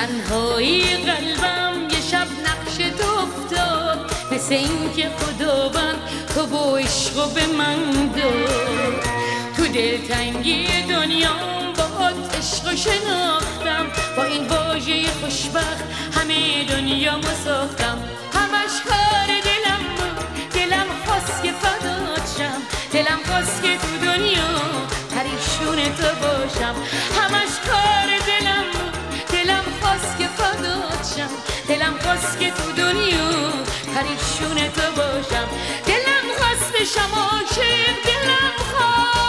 تنهایی قلبم یه شب نقش تو افتاد، مثل این که خداوند تو با عشق به من داد. تو دلتنگی دنیام باهات عشق شناختم، با این واژه خوشبخت همه دنیا ساختم. همش کار دلم بود، دلم خواست که فدات شم، دلم خواست که تو دنیا پریشون تو باشم. همش کار دلم بود، دلم خواست که فدات شم، دلم خواست که تو دنیا پریشون تو باشم. دلم خواست بشم عاشق، دلم خواست.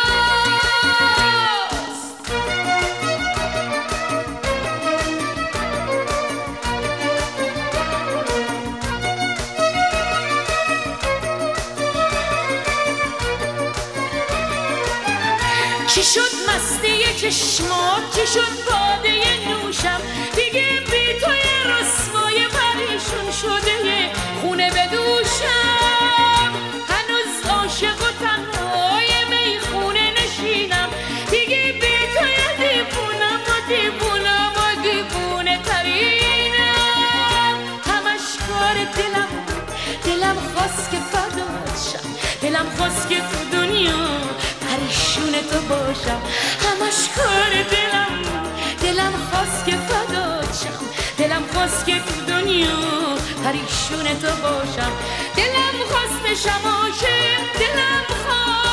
چی شد مستی چشمات، چی شد باده نوشم، دیگه بی توی رسوای پریشون شده خونه بدوشم. هنوز عاشق و تنهای میخونه نشینم، دیگه بی توی دیوونم و دیوونم و دیوونه ترینم. همش کار دلم بود، دلم خواست که فدات شم، دلم خواست که تو دنیا پریشون تو باشم. همش کار دلم بود، دلم خواست که فدات شم، دلم خواست که تو دنیا پریشون تو باشم. دلم خواست بشم عاشق، دلم خواست.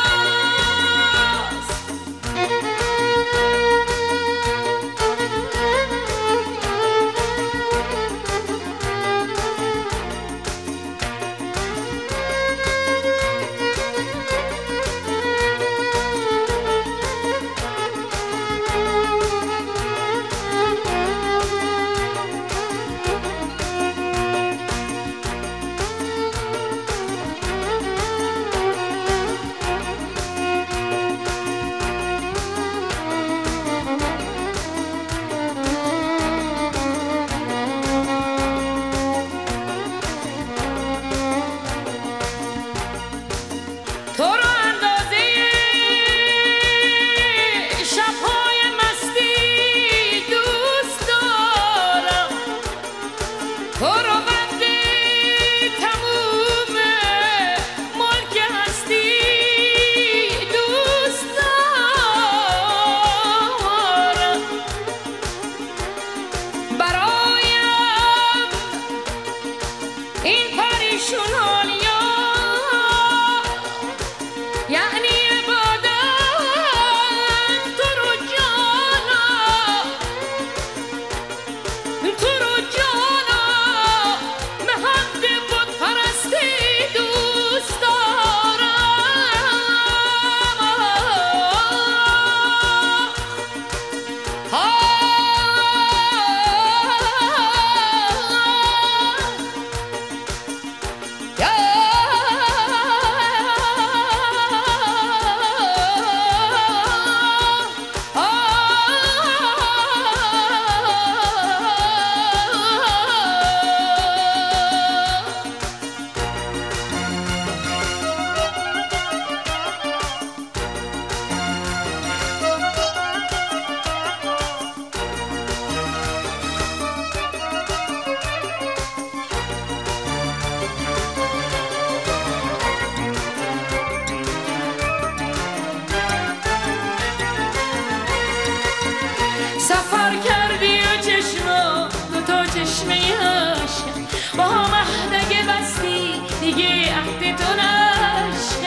سفر کردی و چشما دوتا چشمه عشق، با هم عهدگه بستی دیگه عهد تو نشکن.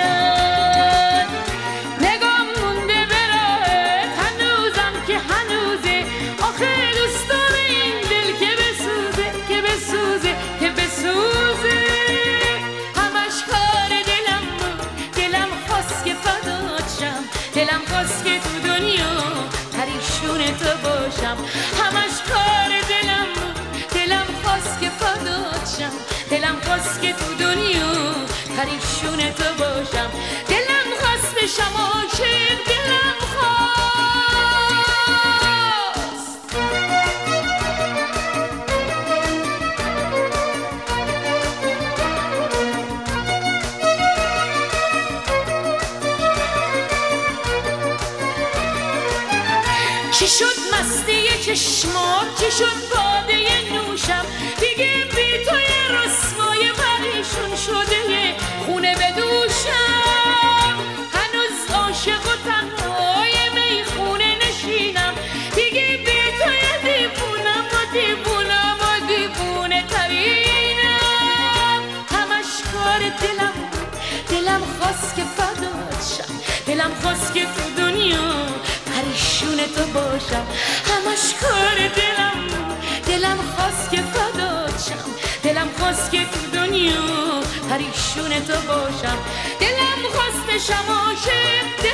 نگام مونده به راهت هنوزم که هنوزه، آخه دوست داره این دل که بسوزه که بسوزه که بسوزه. همش کار دلم بود، دلم خواست که فدات شم، دلم خواست که تو دنیا پریشون تو باشم. همش کار دلم بود، دلم خواست که فدات شم، دلم خواست که تو دنیا پریشون تو باشم. دلم خواست بشم عاشق، دلم خواست. چی شد مستی چشمات، چی شد باده نوشم، دیگه بی توی رسوای پریشون شده خونه بدوشم. هنوز عاشق و تنهای میخونه نشینم، دیگه بی توی دیوونم و دیوونم و دیوونه ترینم. همش کار دلم خواست که فدات شم، دلم خواست که تو دنیا پریشون تو باشم. همش کار دلم خواست که فدات شم، دلم خواست که تو دنیا پریشون تو باشم. دلم خواست بشم عاشق،